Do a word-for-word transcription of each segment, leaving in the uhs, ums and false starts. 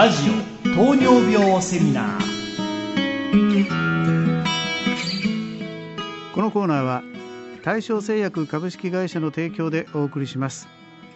ラジオ糖尿病セミナー。 このコーナーは大正製薬株式会社の提供でお送りします。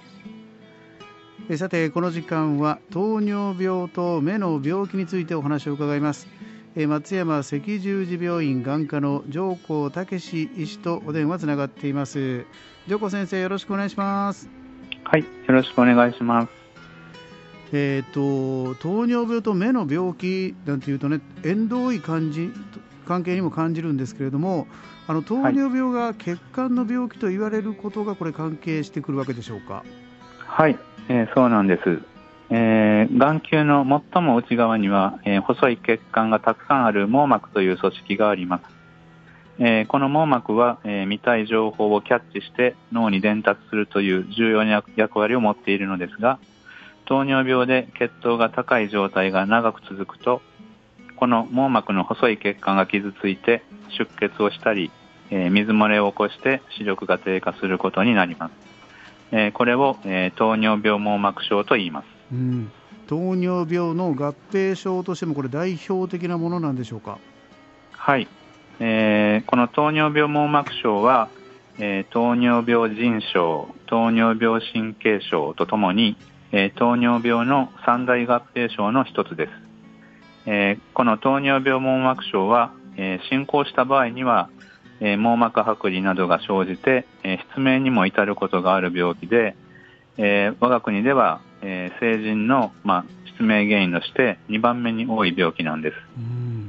えさて、この時間は糖尿病と目の病気についてお話を伺います。え松山赤十字病院眼科の上甲武医師とお電話つながっています。上甲先生、よろしくお願いします。 はい、よろしくお願いします。 えー、と糖尿病と目の病気なんていうとね、縁遠い感じ関係にも感じるんですけれども、あの糖尿病が血管の病気と言われることがこれ関係してくるわけでしょうか。 はい、えー、そうなんです。えー、眼球の最も内側には、えー、細い血管がたくさんある網膜という組織があります。えー、この網膜は、えー、見たい情報をキャッチして脳に伝達するという重要な役割を持っているのですが、糖尿病で血糖が高い状態が長く続くと、この網膜の細い血管が傷ついて出血をしたり、えー、水漏れを起こして視力が低下することになります。えー、これを、えー、糖尿病網膜症と言います。 うん、糖尿病の合併症としてもこれ代表的なものなんでしょうか。 はい、えー、この糖尿病網膜症は、えー、糖尿病腎症、糖尿病神経症とともに、えー、糖尿病の三大合併症の一つです。えー、この糖尿病網膜症は、えー、進行した場合には、えー、網膜剥離などが生じて、えー、失明にも至ることがある病気で、えー、我が国では、えー、成人の、まあ、失明原因としてにばんめに多い病気なんです。 うん、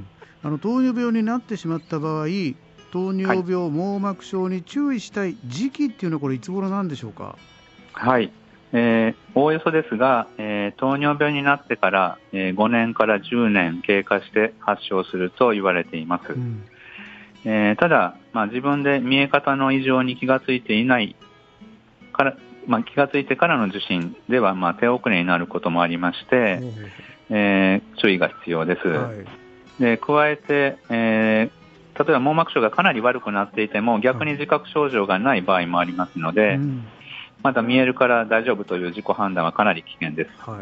あの糖尿病になってしまった場合、糖尿病網膜症に注意したい時期っていうのはこれいつ頃なんでしょうか。 はい、えー、おおよそですが、えー、糖尿病になってから、えー、ごねんからじゅうねん経過して発症すると言われています。うん、えー、ただ、まあ、自分で見え方の異常に気がついていないから、まあ、気がついてからの受診では、まあ、手遅れになることもありまして、えー、注意が必要です。はい、で加えて、えー、例えば網膜症がかなり悪くなっていても逆に自覚症状がない場合もありますので、はい、うん、まだ見えるから大丈夫という自己判断はかなり危険です。はい、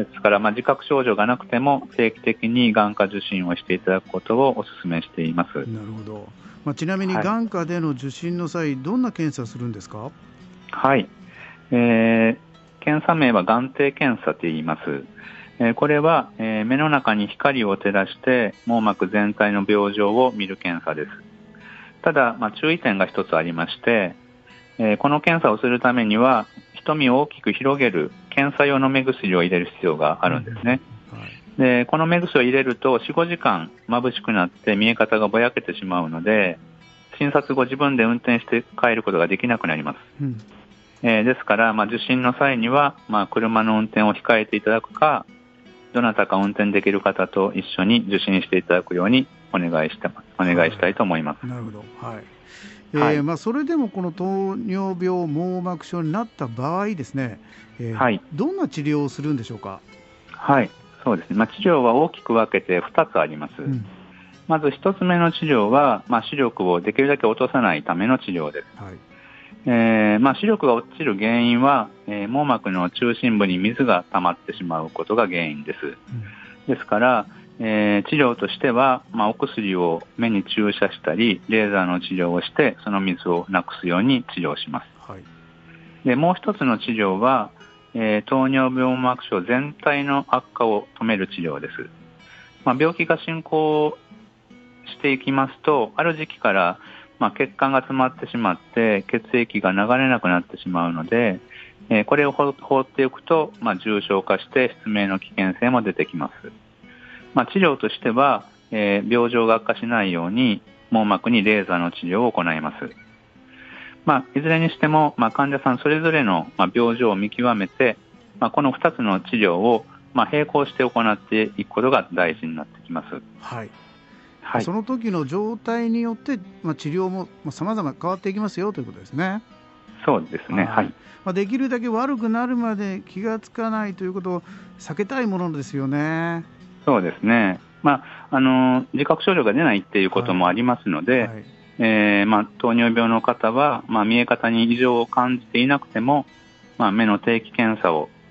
ですから、まあ、自覚症状がなくても定期的に眼科受診をしていただくことをお勧めしています。 なるほど。まあ、ちなみに眼科での受診の際、はい、どんな検査をするんですか。 はい、えー、検査名は眼底検査と言います。えー、これは、えー、目の中に光を照らして網膜全体の病状を見る検査です。ただ、まあ、注意点が一つありまして、えー、この検査をするためには瞳を大きく広げる検査用の目薬を入れる必要があるんですね。はい、でこの目薬を入れると よん、ごじかん眩しくなって見え方がぼやけてしまうので、診察後自分で運転して帰ることができなくなります。うん、えー、ですから、まあ、受診の際には、まあ、車の運転を控えていただくか、どなたか運転できる方と一緒に受診していただくようにお願いしてお願いしたいと思います。 はい、なるほど。はい、えーはいまあ、それでもこの糖尿病網膜症になった場合ですね、えーはい、どんな治療をするんでしょうか。 はい、そうですね。まあ、治療は大きく分けてふたつあります。うん、まずひとつめの治療は、まあ、視力をできるだけ落とさないための治療です。はい、えーまあ、視力が落ちる原因は、えー、網膜の中心部に水が溜まってしまうことが原因です。うん、ですから、えー、治療としては、まあ、お薬を目に注射したりレーザーの治療をしてその水をなくすように治療します。はい、でもう一つの治療は、えー、糖尿病網膜症全体の悪化を止める治療です。まあ、病気が進行していきますと、ある時期からまあ、血管が詰まってしまって血液が流れなくなってしまうので、えー、これを放っておくと、まあ、重症化して失明の危険性も出てきます。まあ、治療としては、えー、病状が悪化しないように網膜にレーザーの治療を行います。まあ、いずれにしても、まあ、患者さんそれぞれの、まあ、病状を見極めて、まあ、このふたつの治療を、まあ、並行して行っていくことが大事になってきます。 はいはい、その時の状態によって、まあ、治療も様々変わっていきますよということですね。 そうですね、はい、 まあ、できるだけ悪くなるまで気がつかないということを避けたいものですよね。 そうですね、まあ、あの自覚症状が出ないっていうこともありますので、はいはい、えーまあ、糖尿病の方は、まあ、見え方に異常を感じていなくても、まあ、目の定期検査を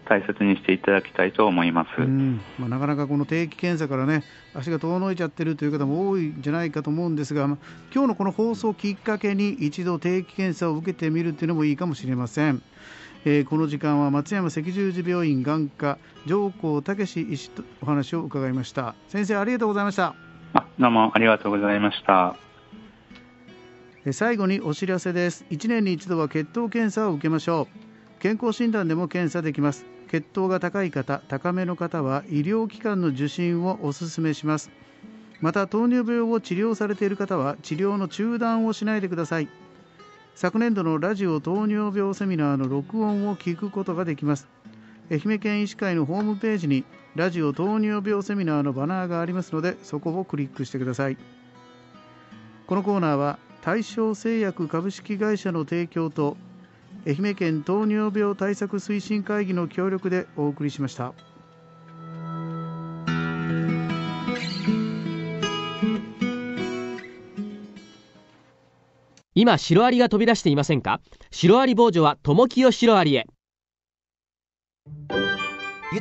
大切にしていただきたいと思います。 うんまあ、なかなかこの定期検査からね足が遠のいちゃってるという方も多いんじゃないかと思うんですが、まあ、今日のこの放送をきっかけに一度定期検査を受けてみるというのもいいかもしれません。えー、この時間は松山赤十字病院眼科上皇武医師とお話を伺いました。先生ありがとうございました。 あどうもありがとうございました。 最後にお知らせです。いちねんに一度は血糖検査を受けましょう。健康診断でも検査できます。血糖が高い方、高めの方は医療機関の受診をお勧めします。また糖尿病を治療されている方は治療の中断をしないでください。昨年度のラジオ糖尿病セミナーの録音を聞くことができます。愛媛県医師会のホームページにラジオ糖尿病セミナーのバナーがありますので、そこをクリックしてください。このコーナーは大正製薬株式会社の提供と愛媛県糖尿病対策推進会議の協力でお送りしました。 今シロアリが飛び出していませんか？シロアリ防除はトモキヨシロアリへ。